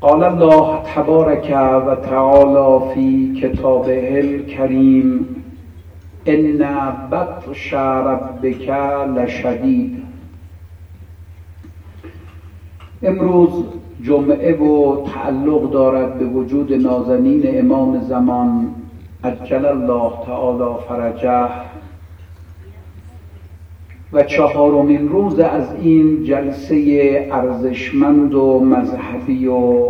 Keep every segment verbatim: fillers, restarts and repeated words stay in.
قال الله تبارک و تعالی فی کتابه الکریم ان بطش ربک لشدید. امروز جمعه و تعلق دارد به وجود نازنین امام زمان عجل الله تعالی فرجه و چهارمین روز از این جلسه ارزشمند و مذهبی و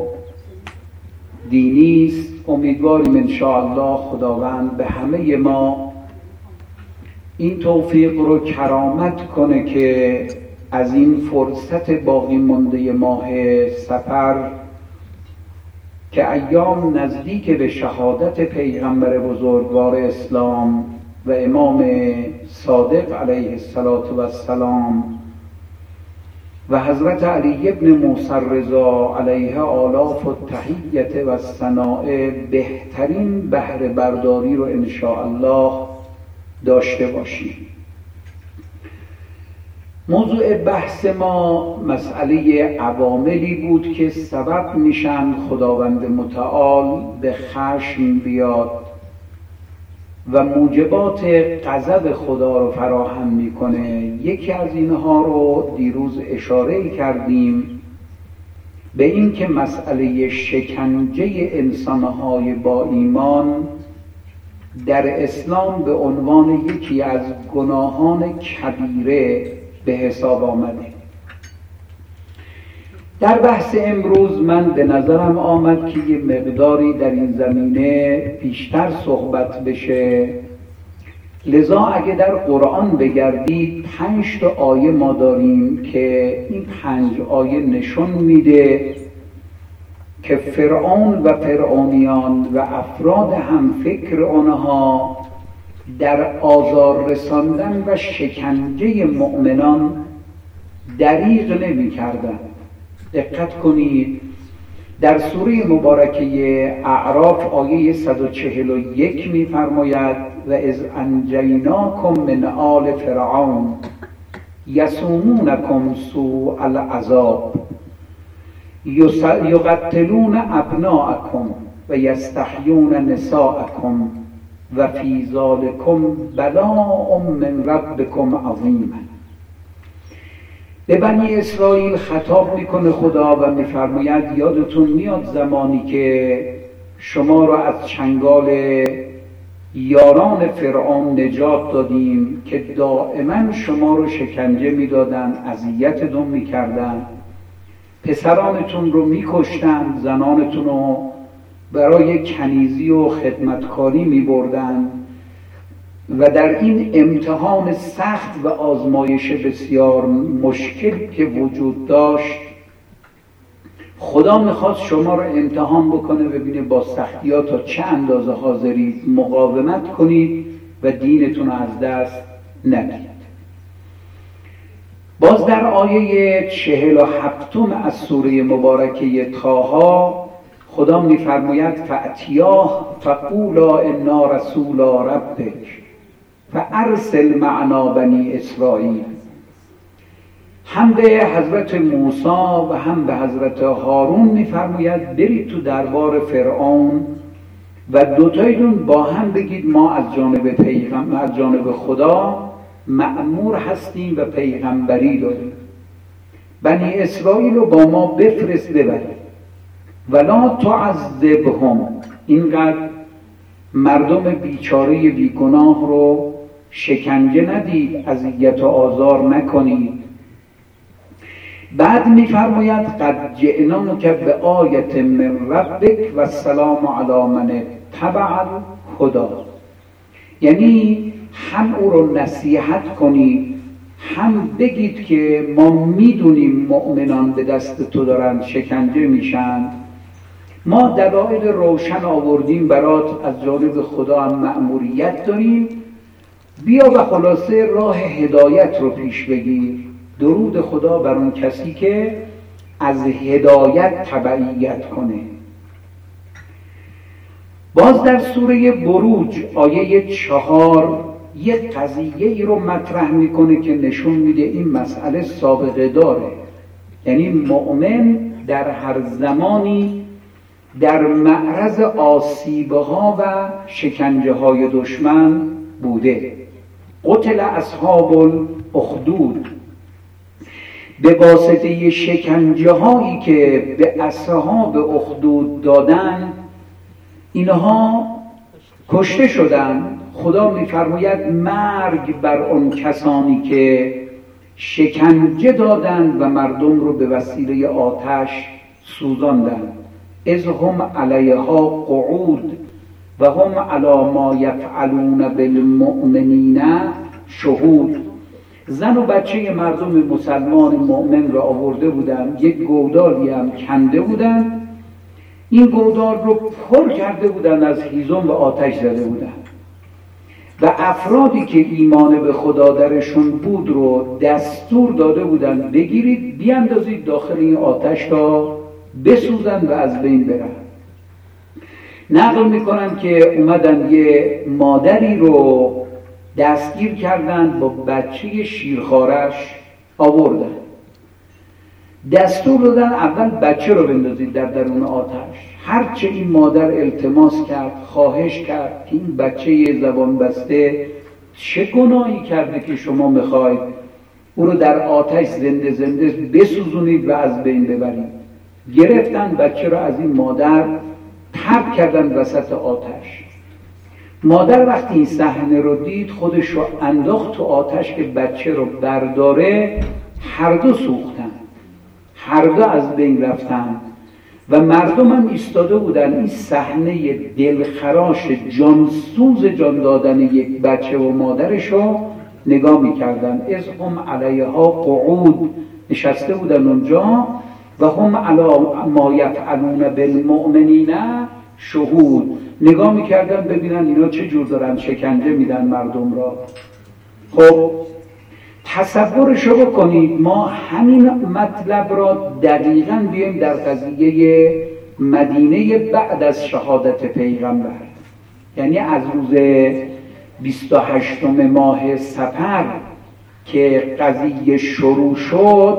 دینی است. امیدواریم ان شاء الله خداوند به همه ما این توفیق رو کرامت کنه که از این فرصت باقی مانده ماه سفر که ایام نزدیک به شهادت پیغمبر بزرگوار اسلام و امام صادق علیه السلام و حضرت علی ابن موسی رضا علیه آلاف التحیت و ثناء بهترین بهره برداری رو ان شاء الله داشته باشیم. موضوع بحث ما مسئله عواملی بود که سبب میشن خداوند متعال به خشم بیاد و موجبات غضب خدا رو فراهم میکنه. یکی از اینها رو دیروز اشاره کردیم به این که مسئله شکنجه انسانهای با ایمان در اسلام به عنوان یکی از گناهان کبیره به حساب آمده. در بحث امروز من به نظرم آمد که یه مقداری در این زمینه بیشتر صحبت بشه، لذا اگه در قرآن بگردید پنج تا آیه ما داریم که این پنج آیه نشون میده که فرعون و فرعونیان و افراد هم فکر آنها در آزار رساندن و شکنجه مؤمنان دریغ نمی کردن. دقت کنید در سوره مبارکه اعراف آیه صد و چهل و یک می فرماید و اذ انجیناکم من آل فرعون یسومونکم سوء العذاب یقتلون ابناءکم و یستحیون نساءکم و فی ذالکم بلاء من ربکم عظیم. به بنی اسرائیل خطاب میکنه خدا و میفرماید یادتون میاد زمانی که شما را از چنگال یاران فرعون نجات دادیم که دائما شما رو شکنجه میدادن، اذیتتون میکردن، پسرانتون رو میکشتن، زنانتون رو برای کنیزی و خدمتکاری میبردن و در این امتحان سخت و آزمایش بسیار مشکل که وجود داشت خدا میخواست شما رو امتحان بکنه، ببینه با سختی‌ها تا چه اندازه حاضرید مقاومت کنید و دینتون رو از دست ندید. باز در آیه چهل و هفتم از سوره مبارکه طه خدا میفرماید فأتیاه فقولا انا رسولا ربک فارسل معنا بنی اسرائیل. هم به حضرت موسی و هم به حضرت هارون میفرماید برید تو دربار فرعون و دوتایتون با هم بگید ما از جانب پیغمبر از جانب خدا مأمور هستیم و پیغمبری داریم، بنی اسرائیل رو با ما بفرست ببرید ولا تعذبهم، اینقدر مردم بیچاره بیگناه رو شکنجه ندید، اذیت و آزار نکنید. بعد میفرماید قد جئناک بآیة من ربک و السلام علی من اتبع الهدی، یعنی هم او رو نصیحت کنید هم بگید که ما میدونیم مؤمنان به دست تو دارن شکنجه میشن، ما دلایل روشن آوردیم برات، از جانب خدا هم مأموریت داریم، بیا و خلاصه راه هدایت رو پیش بگیر. درود خدا بر اون کسی که از هدایت تبعیت کنه. باز در سوره بروج آیه چهار یک قضیه ای رو مطرح میکنه که نشون میده این مسئله سابقه داره، یعنی مؤمن در هر زمانی در معرض آسیبها و شکنجه های دشمن بوده. قتل اصحاب الاخدود، به واسطه شکنجه هایی که به اصحاب اخدود دادن اینها کشته شدند. خدا می‌فرماید مرگ بر اون کسانی که شکنجه دادند و مردم رو به وسیله آتش سوزاندند. اذ هم علیها قعود و هم علی ما یفعلون بالمؤمنین شهود. زن و بچه مردم مسلمان مؤمن را آورده بودند، یک گودالی هم کنده بودند، این گودال رو پر کرده بودند از هیزم و آتش زده بودند و افرادی که ایمان به خدا درشون بود رو دستور داده بودند بگیرید بیاندازید داخل این آتش تا بسوزند و از بین برن. نقل میکنن که اومدن یه مادری رو دستگیر کردن، با بچه شیرخوارش آوردن، دستور دادن اول بچه رو بندازید در درون آتش. هرچه این مادر التماس کرد، خواهش کرد که این بچه زبان بسته چه گناهی کرده که شما میخواید او رو در آتش زنده زنده بسوزونید و از بین ببرید. گرفتن بچه رو از این مادر پرت کردن وسط آتش. مادر وقتی این صحنه رو دید خودش رو انداخت تو آتش که بچه رو برداره. هر دو سوختن، هر دو از بین رفتن و مردم هم ایستاده بودن این صحنه دلخراش جانسوز جان دادن یک بچه و مادرش رو نگاه میکردن. از هم علیها قعود، نشسته بودن اونجا و هم علی ما یفعلون بالمؤمنین شهود، نگاه میکردن ببینن اینا چه جور دارن شکنجه میدن مردم را. خب تصورشو بکنید ما همین مطلب را دقیقاً بیایم در قضیه مدینه بعد از شهادت پیغمبر، یعنی از روز بیست و هشتم ماه صفر که قضیه شروع شد،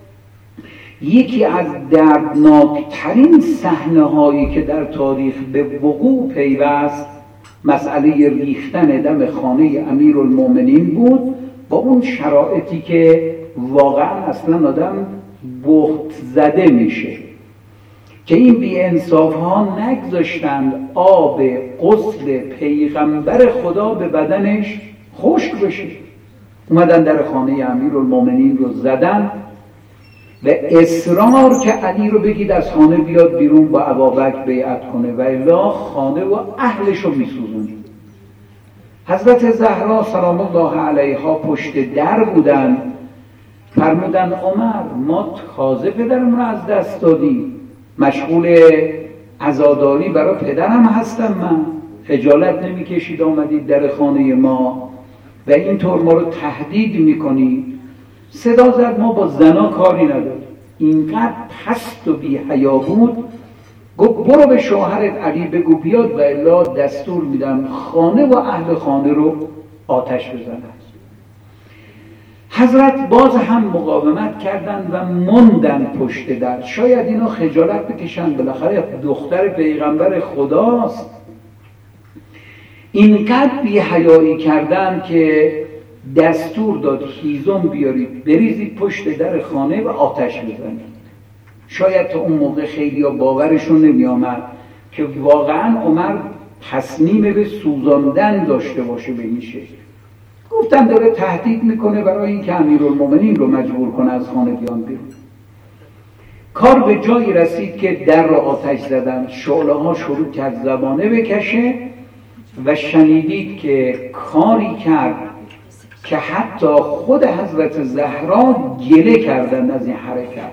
یکی از دردناکترین صحنه هایی که در تاریخ به وقوع پیوست مسئله ریختن دم خانه امیرالمومنین بود، با اون شرایطی که واقعا اصلا آدم بهت زده میشه که این بی انصاف ها نگذاشتند آب غسل پیغمبر خدا به بدنش خشک بشه. اومدن در خانه امیرالمومنین رو زدن و اصرار که علی رو بگید از خانه بیاد بیرون با ابابکر بیعت کنه و الا خانه و اهلش رو میسوزونید. حضرت زهرا سلام الله علیها پشت در بودن، فرمودن عمر ما تازه پدرم رو از دست دادیم، مشغول عزاداری برای پدرم هستم، من خجالت نمی کشید آمدید در خانه ما و اینطور ما رو تهدید میکنید. صدا زد ما با زنا کاری نداریم. اینقدر پست و بی حیا بود، گفت برو به شوهرت علی بگو بیاد و الا دستور میدم خانه و اهل خانه رو آتش بزنند. حضرت باز هم مقاومت کردند و موندن پشت در. شاید اینا خجالت بکشن، بالاخره دختر پیغمبر خداست. اینقدر بی حیایی کردن که دستور داد هیزم بیارید بریزید پشت در خانه و آتش بزنید. شاید تا اون موقع خیلی ها باورشون نمی آمد که واقعا عمر تصمیم به سوزاندن داشته باشه به این شکل. گفتن داره تهدید میکنه برای این که امیرالمومنین رو مجبور کنه از خانه بیان بیرون. کار به جایی رسید که در رو آتش زدن، شعله ها شروع کرد زبانه بکشه و شنیدید که کاری کرد که حتی خود حضرت زهرا گله کردن از این حرکت.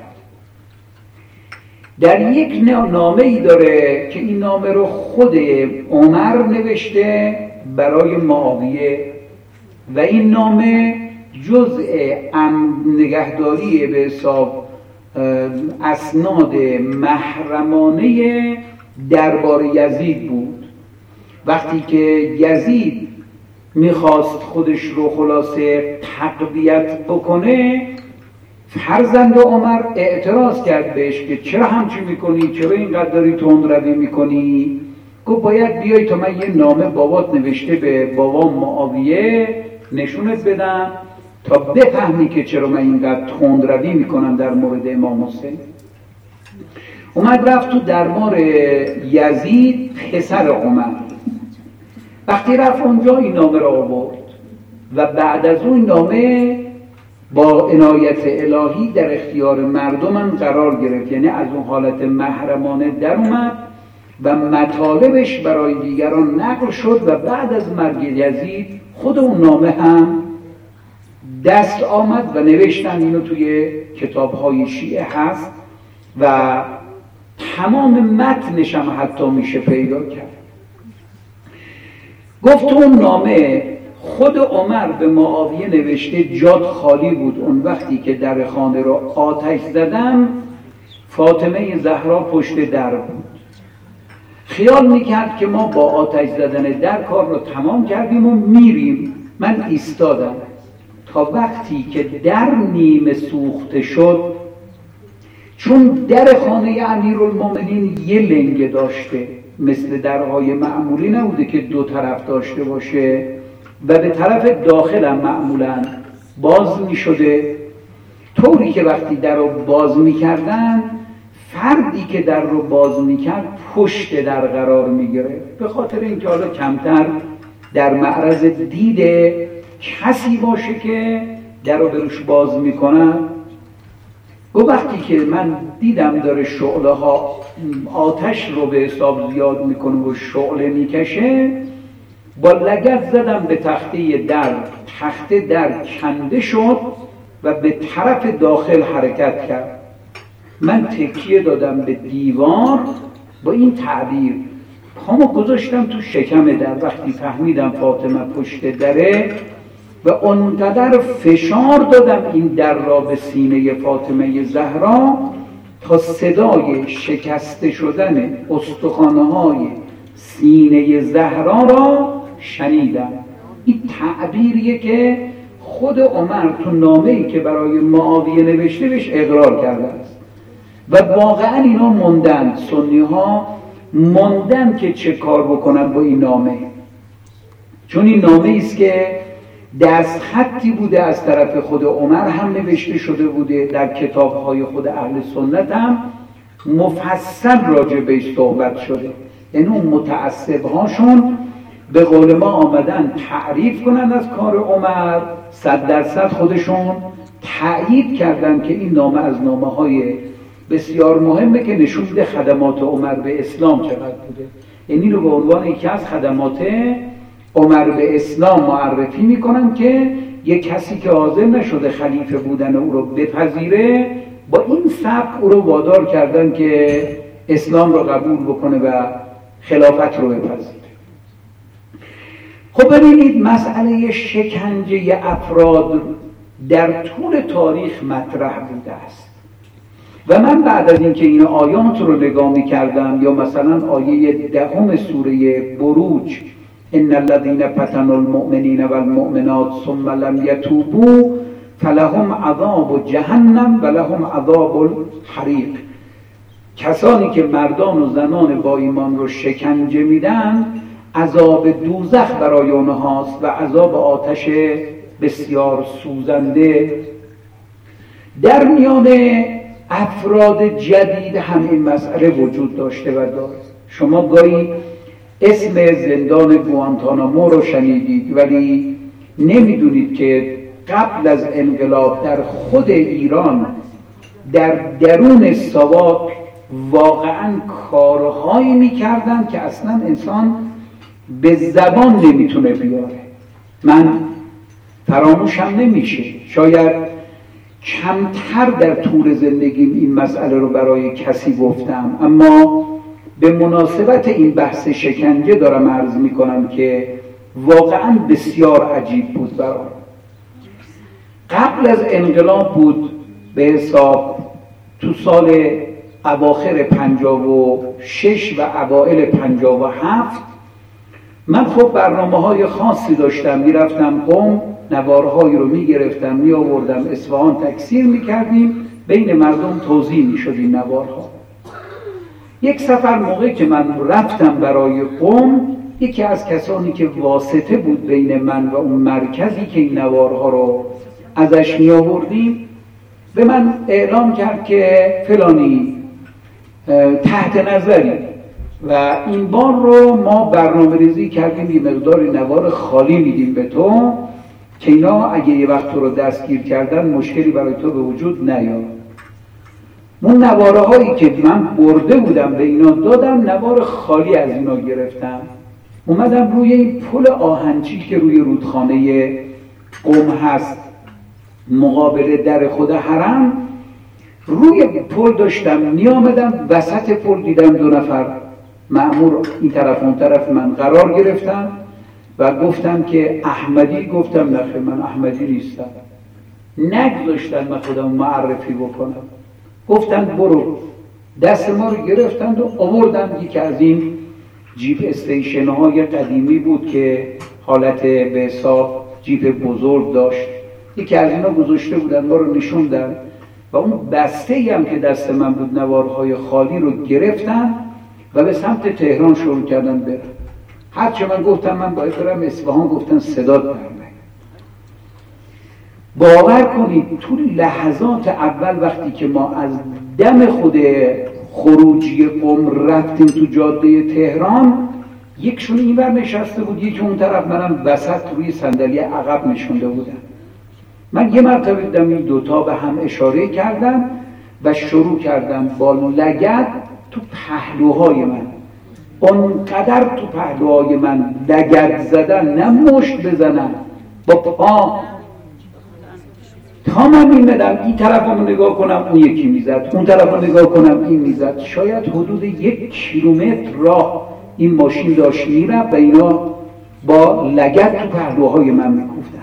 در یک نامه ای داره که این نامه رو خود عمر نوشته برای معاویه و این نامه جزء نگهداری به حساب اسناد محرمانه دربار یزید بود. وقتی که یزید میخواست خودش رو خلاصه تقویت بکنه، فرزند عمر اعتراض کرد بهش که چرا همچی میکنی، چرا اینقدر داری تندروی میکنی؟ گفت باید بیای تا من یه نامه بابات نوشته به بابام معاویه نشونت بدم تا بفهمی که چرا من اینقدر تندروی میکنم در مورد امام حسین. اومد رفت تو دربار یزید پسر عمر. وقتی رفت اونجا این نامه را آورد و بعد از اون نامه با عنایت الهی در اختیار مردم قرار گرفت، یعنی از اون حالت محرمانه در اومد و مطالبش برای دیگران نقل شد و بعد از مرگ یزید خود اون نامه هم دست آمد و نوشتن، اینو توی کتاب‌های شیعه هست و تمام متنش هم حتی میشه پیدا کرد. گفت اون نامه خود عمر به معاویه نوشته جات خالی بود اون وقتی که در خانه رو آتش زدم، فاطمه زهرا پشت در بود. خیال میکرد که ما با آتش زدن در کار رو تمام کردیم و میریم. من ایستادم تا وقتی که در نیمه سوخته شد، چون در خانه امیرالمومنین یه لنگه داشته، مثل درهای معمولی نبوده که دو طرف داشته باشه و به طرف داخل هم معمولا باز می شده، طوری که وقتی در رو باز می کردن فردی که در رو باز می کرد پشت در قرار می گرفت، به خاطر اینکه حالا کمتر در معرض دید کسی باشه که در رو بروش باز می کنن. و وقتی که من دیدم داره شعله ها آتش رو به حساب زیاد میکنه و شعله میکشه، با لگد زدم به تخته در، تخته در کنده شد و به طرف داخل حرکت کرد. من تکیه دادم به دیوار با این تعبیر، پامو گذاشتم تو شکم در. وقتی فهمیدم فاطمه پشت دره و اونقدر فشار دادم این در را به سینه فاطمه زهرا تا صدای شکسته شدن استخوان‌های سینه زهرا را شنیدم. این تعبیریه که خود عمر تو نامه‌ای که برای معاویه نوشته بهش اقرار کرده است و واقعا اینا موندن، سنی ها موندن که چه کار بکنن با این نامه، چون این نامه است که دست خطی بوده از طرف خود عمر، هم نوشته شده بوده در کتاب‌های خود اهل سنت، هم مفصل راجع بهش صحبت شده. یعنی اون متعصب‌هاشون به قول ما آمدن تعریف کنن از کار عمر، صد درصد خودشون تأیید کردن که این نامه از نامه‌های بسیار مهمه که نشون میده خدمات عمر به اسلام چقدر بوده. یعنی رو به عنوان یکی از خدمات عمر به اسلام معرفی میکنن که یک کسی که حاضر نشده خلیفه بودن او رو بپذیره، با این سبک او رو وادار کردن که اسلام رو قبول بکنه و خلافت رو بپذیره. خب ببینید مسئله شکنجه افراد در طول تاریخ مطرح بوده است و من بعد از اینکه این آیات رو نگاه میکردم، یا مثلا آیه دهم سوره بروج، ان الذين فتنوا المؤمنين والمؤمنات ثم لم يتوبوا فلهم عذاب جهنم ولهم عذاب الحریق، کسانی که مردان و زنان با ایمان رو شکنجه میدن عذاب دوزخ برای اونهاست و عذاب آتش بسیار سوزنده. در میان افراد جدید هم این مسئله وجود داشته و داره. شما گاهی اسم زندان گوانتانامو رو شنیدید ولی نمیدونید که قبل از انقلاب در خود ایران در درون ساواک واقعا کارهایی میکردن که اصلا انسان به زبان نمیتونه بیاره. من فراموشم نمیشه، شاید کمتر در طول زندگیم این مسئله رو برای کسی گفتم، اما به مناسبت این بحث شکنجه دارم عرض میکنم که واقعا بسیار عجیب بود برام. قبل از انقلاب بود، به حساب تو سال اواخر پنجاه و شش و اوائل پنجاه و هفت من خب برنامه های خاصی داشتم، میرفتم قم نوارهایی رو میگرفتم میآوردم اصفهان تکثیر میکردیم، بین مردم توزیع میشد این نوارها. یک سفر موقعی که من رفتم برای قم، یکی از کسانی که واسطه بود بین من و اون مرکزی که این نوارها رو ازش میآوردیم به من اعلام کرد که فلانی تحت نظری و این بار رو ما برنامه ریزی کردیم یه مقداری نوار خالی میدیم به تو که اینا اگه یه وقت تو رو دستگیر کردن مشکلی برای تو به وجود نیاد. اون نواره هایی که من برده بودم به اینا دادم، نوار خالی از اینا گرفتم، اومدم روی این پل آهنچی که روی رودخانه قم هست مقابل در خود حرم، روی پل داشتم می آمدم، وسط پل دیدم دو نفر مأمور این طرف اون طرف من قرار گرفتم و گفتم که احمدی؟ گفتم نه من احمدی نیستم. نگذاشتن من خودم معرفی بکنم، گفتن برو. دست ما رو گرفتند و آوردن یکی از این جیپ استیشن های قدیمی بود که حالت به حساب جیپ بزرگ داشت، یکی از اینا گذاشته بودن، ما رو نشوندن و اون بسته ای هم که دست من بود نوارهای خالی رو گرفتن و به سمت تهران شروع کردن برن. هرچه من گفتم من باید برم اصفهان، گفتن صدات برمه. باور کنید تو لحظات اول وقتی که ما از دم خود خروجی قم رفتیم تو جاده تهران، یکشون این ور نشسته بود، یکی اون طرف، منم وسط روی صندلی عقب نشونده بودم. من یه مرتبه دیدم این دوتا به هم اشاره کردن و شروع کردن با لگد تو پهلوهای من، اونقدر تو پهلوهای من لگد زدن، نه مشت بزنن، با پا، تا من میمدم این طرف رو نگاه کنم اون یکی میزد، اون طرف رو نگاه کنم این میزد. شاید حدود یک کیلومتر راه این ماشین داشت میرفت و اینا با لگد تو پهلوهای من میکوفتن.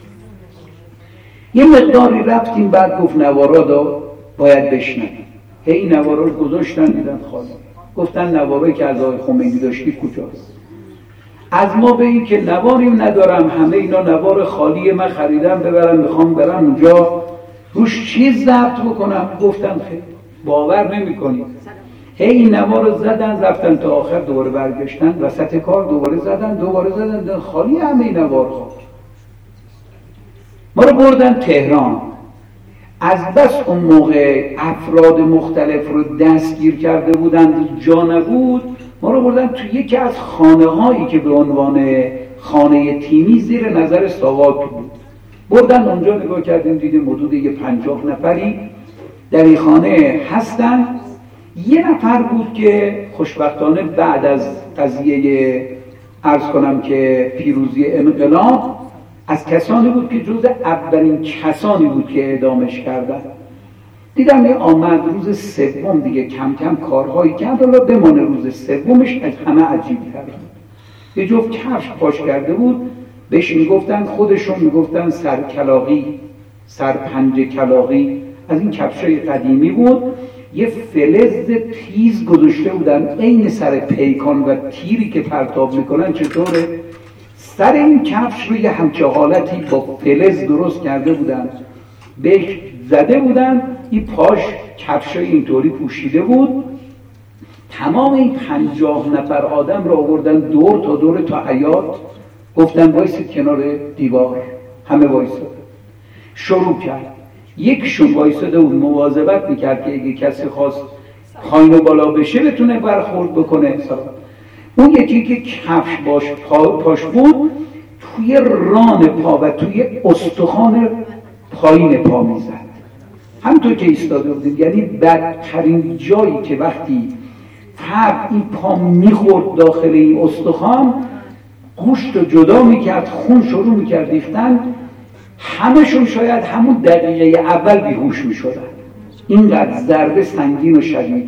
یه مقداری رفتیم، بعد گفت نوارا دا باید بشنویم. هی نوارا رو گذاشتن دیدن خالی. گفتن نوارایی که از آقای خمینی داشتی کجاست؟ از ما به این که نواریم ندارم، همه اینا نوار خالی من خریدم ببرم میخوام برم اونجا روش چیز ضبط بکنم. گفتم خیلی باور نمی کنید. هی این نوار رو زدن رفتن تا آخر، دوباره برگشتن وسط کار، دوباره زدن دوباره زدن خالی همه این نوارها. ما رو بردن تهران. از بس اون موقع افراد مختلف رو دستگیر کرده بودن جا نبود، ما رو بردن تو یکی از خانه هایی که به عنوان خانه تیمی زیر نظر ساواک بود. بردن اونجا، نگاه کردیم دیدیم حدود یه پنجاه نفری در این خانه هستن. یه نفر بود که خوشبختانه بعد از قضیه عرض کنم که پیروزی انقلاب از کسانی بود که جز اولین کسانی بود که اعدامش کردن. دیدم یه آمد روز سوم دیگه کم کم کارهایی کرد، حالا بمانه روز سومش از همه عجیب کرد. یه جفت کفش پاش کرده بود، بهش میگفتن، خودشون میگفتن سرکلاغی، سرپنج کلاغی، از این کفشای قدیمی بود. یه فلز تیز گذاشته بودن عین سر پیکان و تیری که پرتاب میکنن چطوره، سر این کفش رو یه همچه حالتی با فلز درست کرده بودن، بهش زده بودن، این پاش کفشای اینطوری پوشیده بود. تمام این پنجاه نفر آدم رو آوردن دور تا دور تا حیاط، گفتن وایسید کنار دیوار. همه وایساده. شروع کرد. یکشون وایساده بود مواظبت میکرد که اگه کسی خواست پایین و بالا بشه بتونه برخورد بکنه. اون یکی که کفش باش پا پاش بود توی ران پا و توی استخوان پایین پا میزد، همونطور که ایستاده بودیم. یعنی بدترین جایی که وقتی فرد این پا میخورد داخل این استخوان، گوشت رو جدا میکرد، خون شروع میکرد ریختن. همشون شاید همون دقیقه اول بیهوش میشدن، اینقدر ضربه سنگین و شدید.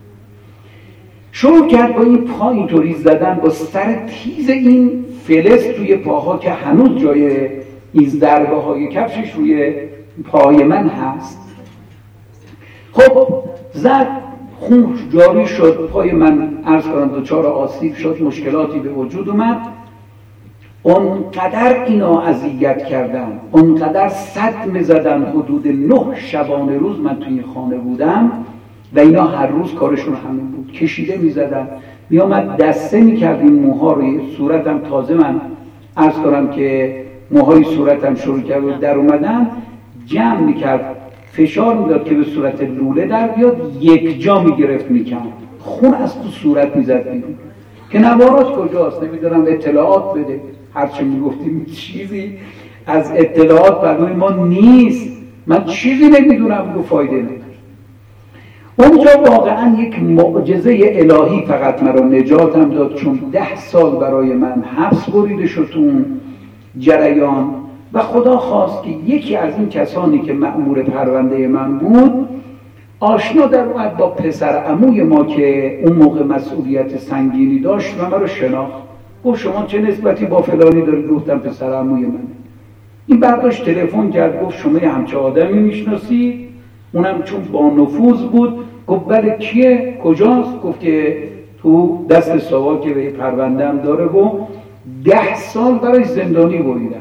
شروع کرد با این پا اینطوری زدن، با سر تیز این فلز توی پاها که هنوز جای این ضربه های کفشش روی پای من هست. خب زد، خون جاری شد، پای من عرض کنم دچار آسیب شد، مشکلاتی به وجود اومد. اونقدر اینا اذیت کردن، اونقدر صدمه زدن. حدود نه شبانه روز من توی این خانه بودم و اینا هر روز کارشون همین بود، کشیده میزدن. میامد دسته میکرد این موها روی صورتم. تازه من عرض کنم که موهای صورتم شروع کرد و در اومدن، جمع میکرد، فشار میداد که به صورت لوله در بیاد، یک جا میگرفت میکرد، خون از تو صورت میزد بیرون. که نوارات کجاست نمیدونم، اطلاعات بده. هرچه میگفتیم چیزی از اطلاعات برای ما نیست، من چیزی نمیدونم، دو فایده نداره. اونجا واقعا یک معجزه الهی فقط مرا نجاتم داد، چون ده سال برای من حبس بریده شد تو اون جریان و خدا خواست که یکی از این کسانی که مأمور پرونده من بود آشنا در اومد با پسر عموی ما که اون موقع مسئولیت سنگینی داشت و من رو شناخت. گفت شما چه نسبتی با فلانی دارید؟ گفتم پسر عموی من. این برداشت تلفن کرد، گفت شما یه همچه آدمی میشناسی؟ اونم چون با نفوذ بود گفت بله کیه؟ کجاست؟ گفت که تو دست ساواک به پرونده هم داره و ده سال برای زندانی بریدن.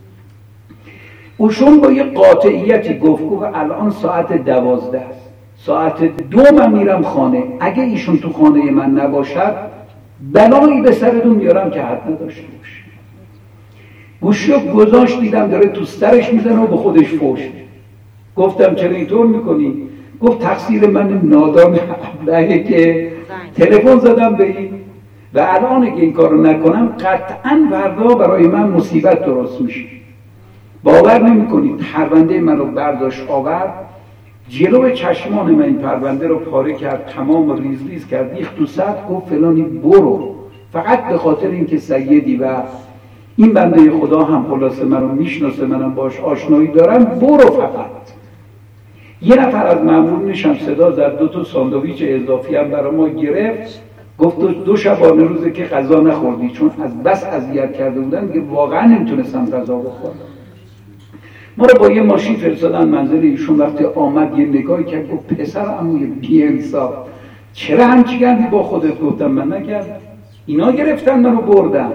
اوشون با یه قاطعیتی گفت گفت الان ساعت دوازده است، ساعت دو من میرم خانه، اگه ایشون تو خانه من نباشد بلایی به سرتون میارم که حد نداشته باشه. گوشی رو گذاشت، دیدم داره تو سرش میزنه و به خودش فوش. گفتم چرا اینطور میکنی؟ گفت تقصیر من نادان ابلهه که تلفن زدم به این و الان اگه این کارو نکنم قطعاً فردا برای من مصیبت درست میشه. باور نمیکنید پرونده من رو برداشت آورد، جلو چشمان من این پرونده رو پاره کرد، تمام ریز ریز کرد، ریخت تو سطح، گفت فلانی برو، فقط به خاطر اینکه سیدی و این بنده خدا هم خلاصه من رو میشناسه، منم باش آشنایی دارم، برو فقط. یه نفر از مامورینش هم صدا زد، دو تا ساندویچ اضافی هم برای ما گرفت، گفت دو, دو شبانه روزه که غذا نخوردی، چون از بس اذیت کرده بودن که واقعا نمیتونستم غذا بخورم. ما رو با یه ماشین فرستادن منزل ایشون. وقتی آمد یه نگاهی کرد، گفت پسر عموی بی‌انصاف، چرا همچی کردی با خودت؟ گفتم من نکردم، اینا گرفتن منو بردن.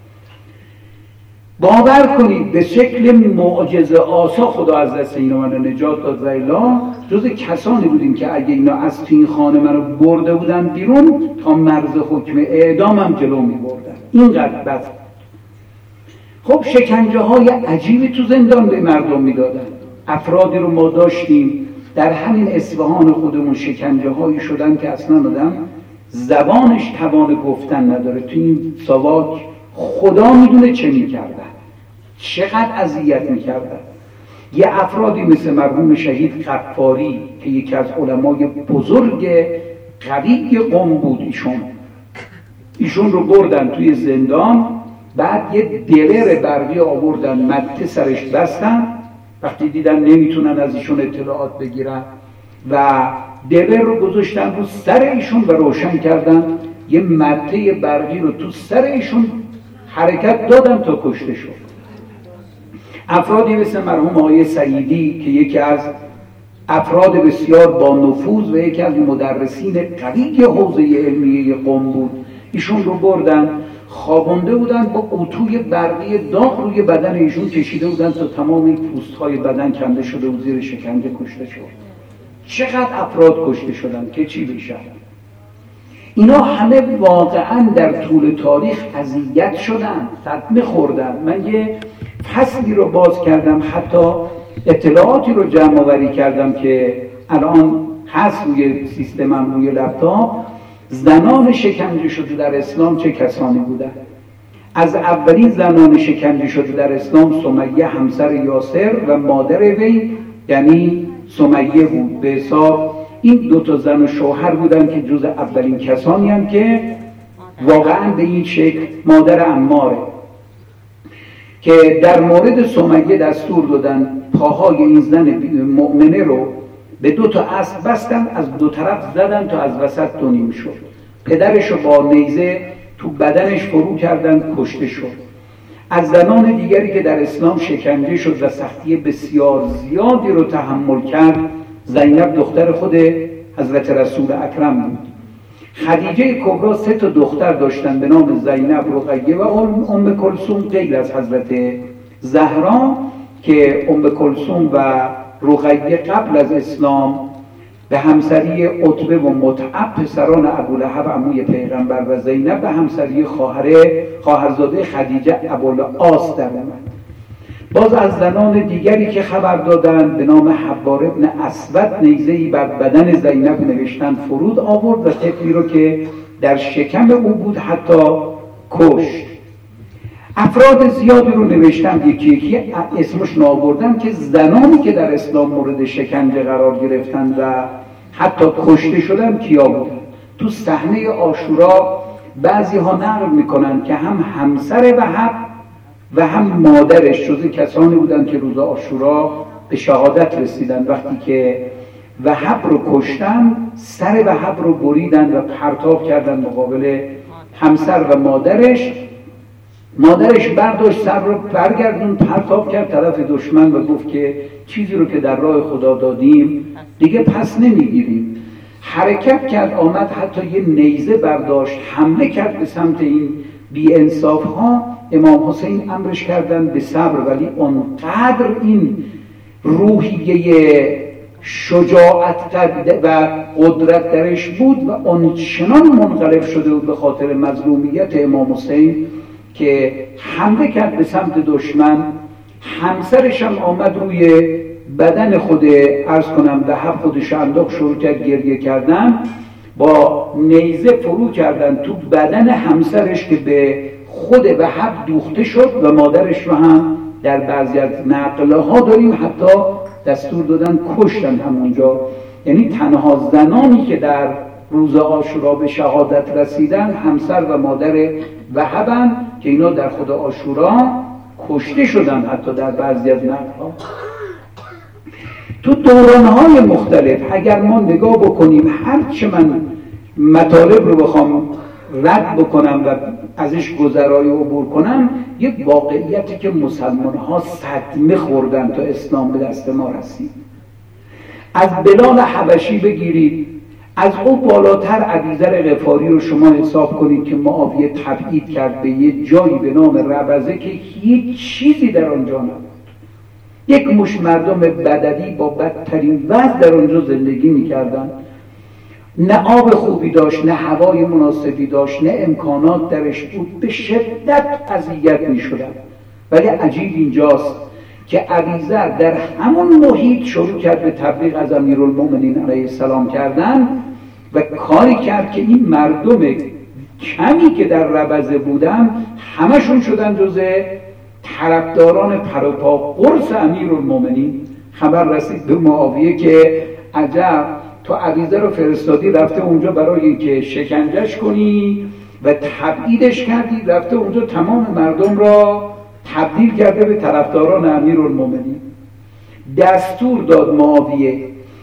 باور کنید به شکل معجزه آسا خدا از دست اینا منو نجات داد و الا جز کسانی بودیم که اگه اینا از این خانه منو برده بودن بیرون تا مرز حکم اعدامم جلو می بردن. اینقدر بس. خب شکنجه های عجیبی تو زندان به مردم میدادن. افرادی رو ما داشتیم در همین اصفهان خودمون شکنجه هایی شدن که اصلا آدم زبانش توان گفتن نداره. تو این ساواک خدا میدونه چه میکردن، چقدر اذیت میکردن. یه افرادی مثل مرحوم شهید غفاری که یکی از علمای بزرگ قوی قم بود، ایشون ایشون رو بردن توی زندان، بعد یه دلر برقی آوردن، مته سرش بستن. وقتی دیدن نمیتونن از ایشون اطلاعات بگیرن و دلر رو گذاشتن رو سر ایشون و روشن کردن، یه مته برقی رو تو سر ایشون حرکت دادن تا کشته شد. افرادی مثل مرحوم آقای سعیدی که یکی از افراد بسیار با نفوذ و یکی از مدرسین قوی حوزه علمیه قم بود، ایشون رو بردن، خوابونده بودن، با اتوی برقی داغ روی بدن ایشون کشیده بودن تا تمام این پوست‌های بدن کنده شده و زیر شکنجه کشته شد. چقدر افراد کشته شدن که چی بشه. اینا همه واقعا در طول تاریخ اذیت شدن، صدمه خوردن. من یه فصلی رو باز کردم، حتی اطلاعاتی رو جمع آوری کردم که الان هست روی سیستمم، روی لپتاپ. زنان شکنجه شده در اسلام چه کسانی بودن؟ از اولین زنان شکنجه شده در اسلام سمیه همسر یاسر و مادر وی یعنی سمیه بود. به حساب این دو تا زن و شوهر بودن که جز اولین کسانی هم که واقعا به این شکل مادر عماره که در مورد سمیه دستور دادن پاهای این زن مؤمنه رو به دو تا اسب بستن، از دو طرف زدن تا از وسط دو نیم شد. پدرش رو با نیزه تو بدنش فرو کردن، کشته شد. از زنان دیگری که در اسلام شکنجه شد و سختی بسیار زیادی رو تحمل کرد، زینب دختر خود حضرت رسول اکرم بود خدیجه کبرا سه تا دختر داشتن به نام زینب، رقیه و ام کلثوم، غیر از حضرت زهرا که ام کلثوم و رقیه قبل از اسلام به همسری عتبه و مطعب پسران ابولهب عموی پیغمبر و زینب به همسری خواهر خواهرزاده خدیجه ابوالعاص در اومد. باز از زنان دیگری که خبر دادند به نام حبار ابن اسود نیزه‌ای بر بدن زینب نوشتن فرود آورد و طفلی رو که در شکم او بود حتی کشت. افراد زیادی رو نوشتم، یکی یکی اسمش نآوردم که زنانی که در اسلام مورد شکنجه قرار گرفتن و حتی کشته شدن کیا بودن. تو صحنه عاشورا بعضی ها نقل میکنن که هم همسر وهب و هم مادرش جزو کسانی بودن که روز عاشورا به شهادت رسیدن. وقتی که وهب رو کشتن سر وهب رو بریدن و پرتاب کردن مقابل همسر و مادرش. مادرش برداشت سر رو برگردون پرتاب کرد طرف دشمن و گفت که چیزی رو که در راه خدا دادیم دیگه پس نمیگیریم. حرکت کرد آمد حتی یه نیزه برداشت حمله کرد به سمت این بی انصاف ها. امام حسین امرش کردن به صبر، ولی اونقدر این روحیه شجاعت و قدرت درش بود و اون چنان منقلب شده بود به خاطر مظلومیت امام حسین که حمله کرد به سمت دشمن. همسرش هم آمد روی بدن خود عرض کنم به حب خودش انداخت، شروع کرد گریه کردن، با نیزه فرو کردن تو بدن همسرش که به خود به حب دوخته شد و مادرش رو هم در بعضی از نقله ها داریم حتی دستور دادن کشتن همونجا. یعنی تنها زنانی که در روز عاشورا به شهادت رسیدن همسر و مادر وهبن که اینا در خود عاشورا کشته شدن حتی در بعضی از نقل‌ها. تو دوران‌های مختلف اگر ما نگاه بکنیم، هر چه من مطالب رو بخوام رد بکنم و ازش گذرای عبور کنم، یک واقعیتی که مسلمان‌ها صدمه خوردن تا اسلام به دست ما رسید. از بلال حبشی بگیرید، از او بالاتر ابیذر غفاری رو شما حساب کنید که معاویه تبعید کرد به یه جایی به نام ربزه که هیچ چیزی در آنجا نبود. یک مش مردم بدوی با بدترین وضع در آنجا زندگی می‌کردند. نه آب خوبی داشت، نه هوای مناسبی داشت، نه امکانات درش بود، به شدت اذیت می‌شدند. ولی عجیب اینجاست که ابیذر در همون محیط شروع کرد به تبلیغ از امیرالمومنین علیه السلام کردن و کاری کرد که این مردم کمی که در ربزه بودن همشون شدن جزء طرفداران پروپا قرص امیرالمومنین. خبر رسید به معاویه که عجب تو ابیذر رو فرستادی رفته اونجا برای اینکه شکنجهش کنی و تبعیدش کردی، رفته اونجا تمام مردم را تبدیل کرده به طرفداران امیرالمومنین. دستور داد معاویه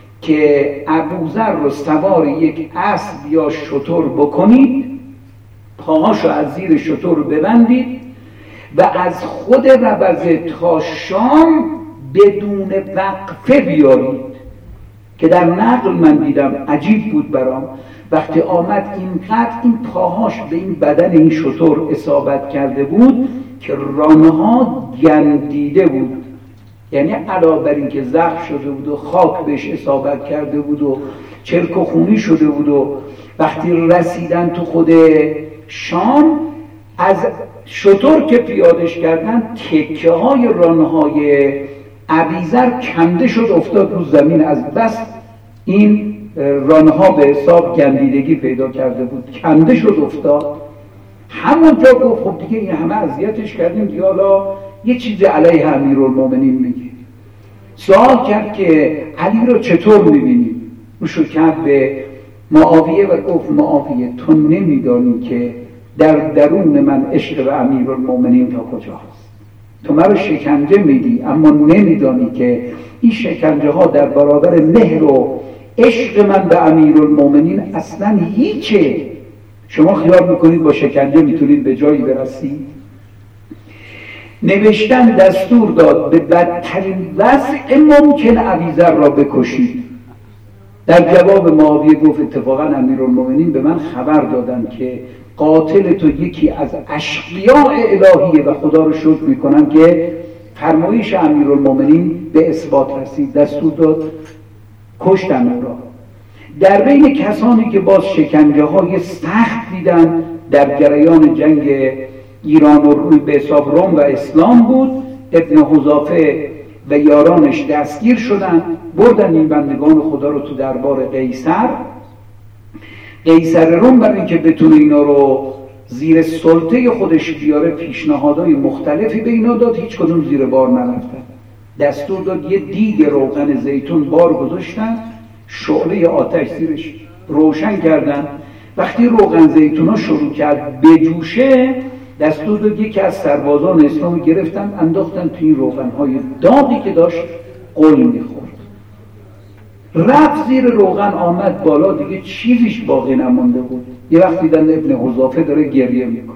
که ابوذر رو سوار یک اسب یا شتر بکنید، پاهاشو از زیر شتر ببندید و از خود ربزه تا شام بدون وقفه بیارید. که در نقل من دیدم عجیب بود برام، وقتی آمد اینقدر این پاهاش به این بدن این شتر اصابت کرده بود که رانها گندیده بود، یعنی علاوه بر این که زخم شده بود و خاک بهش اصابت کرده بود و چرک و خونی شده بود و وقتی رسیدن تو خود شام از شتر که پیادش کردن تکه های رانهای ابیذر کنده شد افتاد رو زمین، از بس این رانها به حساب گندیدگی پیدا کرده بود کنده شد افتاد. همونجا گفت خب دیگه این همه اذیتش کردیم دیگه حالا یه چیز علیه امیرالمومنین میگه. سوال کرد که علی رو چطور میبینی؟ روشو کرد به معاویه و گفت معاویه تو نمیدانی که در درون من عشق به امیرالمومنین تا کجاست. تو من رو شکنجه میدی اما نمیدانی که این شکنجه ها در برابر مهر و عشق من به امیرالمومنین اصلا هیچه. شما خیال میکنید با شکنجه میتونید به جایی برسید؟ نوشتن دستور داد به بدترین وضع ممکن ابیذر را بکشید. در جواب معاویه گفت اتفاقا امیرالمومنین به من خبر دادن که قاتل تو یکی از اشقیاء الهیه و خدا رو شکر میکنم که فرمایش امیرالمومنین به اثبات رسید. دستور داد کشتن او را. در بین کسانی که باز شکنجه های سخت دیدن در جریان جنگ ایران و روی به حساب روم و اسلام بود، ابن حذافه و یارانش دستگیر شدن، بردن این بندگان خدا رو تو دربار قیصر. قیصر روم برای اینکه بتونه اینا رو زیر سلطه خودش بیاره پیشنهادهای مختلفی به اینا داد، هیچ کدوم زیر بار نرفتن. دستور داد یه دیگ روغن زیتون بار گذاشتن، شعله آتش زیرش روشن کردن. وقتی روغن زیتون ها شروع کرد بجوشه، دستور داد یکی از سربازان اسلامی گرفتن انداختن توی این روغن های داغی که داشت قل میخورد. رفت زیر روغن آمد بالا، دیگه چیزیش باقی نمانده بود. یه وقت دیدن ابن حذافه داره گریه میکنه.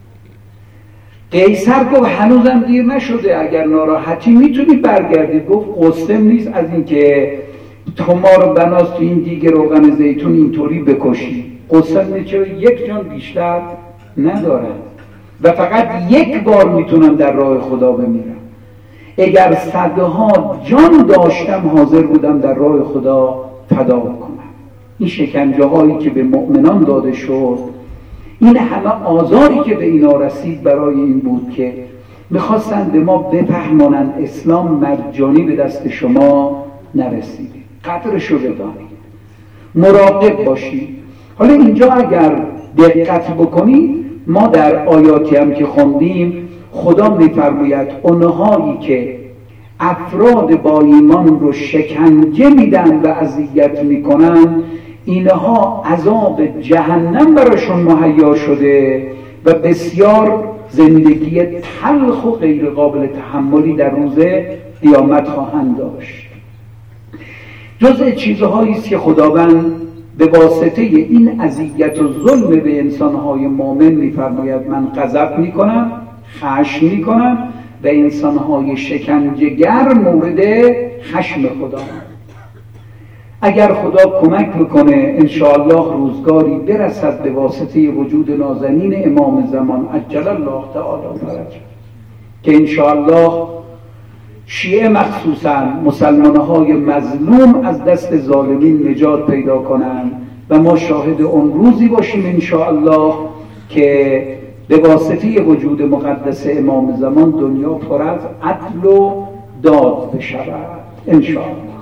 قیصر گفت هنوزم دیر نشده، اگر ناراحتی میتونی برگردی. گفت قصدم نیست از اینکه تو ما رو بناس تو این دیگه روغن زیتون اینطوری بکشی. قصدم نیست، چرا یک جان بیشتر ندارن و فقط یک بار میتونم در راه خدا بمیرم. اگر صدها جان داشتم حاضر بودم در راه خدا فدا کنم. این شکنجه هایی که به مؤمنان داده شد، این همه آزاری که به اینا رسید برای این بود که میخواستن به ما بفهمانند اسلام مجانی به دست شما نرسیده، قدرشو بدانید، مراقب باشید. حالا اینجا اگر دقت بکنید، ما در آیاتی هم که خوندیم خدا میفرماید اونهایی که افراد با ایمان رو شکنجه میدن و اذیت میکنن، اینها عذاب جهنم براشون مهیا شده و بسیار زندگی تلخ و غیر قابل تحملی در روز قیامت خواهند داشت. جزء چیزهایی است که خداوند به واسطه این اذیت و ظلم به انسانهای مؤمن میفرماید من غضب میکنم، خشم میکنم و انسانهای شکنجه‌گر مورد خشم خدا. اگر خدا کمک بکنه انشاءالله روزگاری برسد به واسطه وجود نازنین امام زمان عجل الله تعالی فرجه که انشاءالله شیعه مخصوصا مسلمانهای مظلوم از دست ظالمین نجات پیدا کنند و ما شاهد اون روزی باشیم انشاءالله که به واسطه وجود مقدس امام زمان دنیا پر از عدل و داد بشود انشاءالله.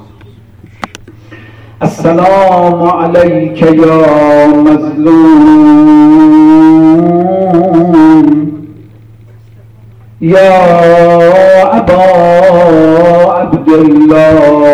السلام علیک یا مظلوم یا ابا عبدالله